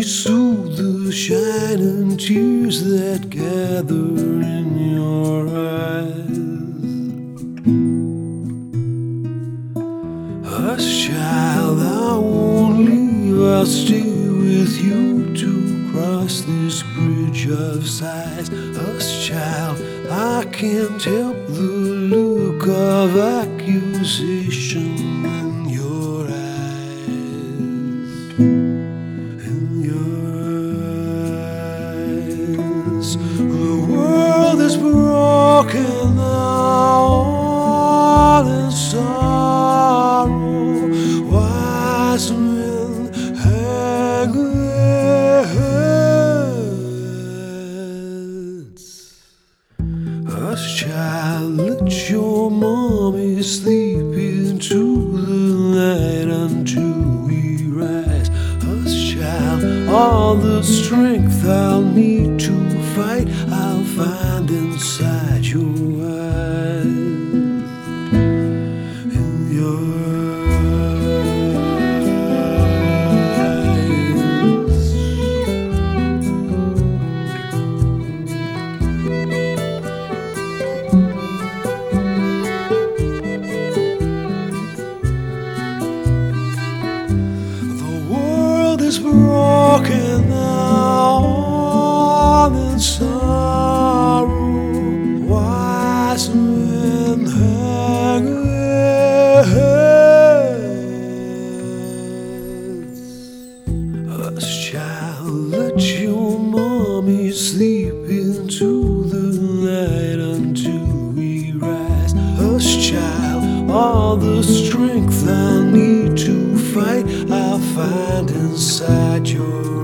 soothe the shining tears that gather in your eyes. Hush, child, I won't leave, I'll stay with you to cross this bridge of sighs. Hush, child, I can't help the look of accusation in your eyes. In your eyes, the world is broken now, all in sorrow. Wise men hang their heads. Hush, child, let your mommy sleep into the night until we rise. Hush, child, all the strength I'll need to fight I'll find inside your eyes. In your is broken now, all in sorrow. Wise men hang their heads. Hush, child, let your mommy sleep into the night until we rise. Hush, child, all the strength I need to fight I'll find inside your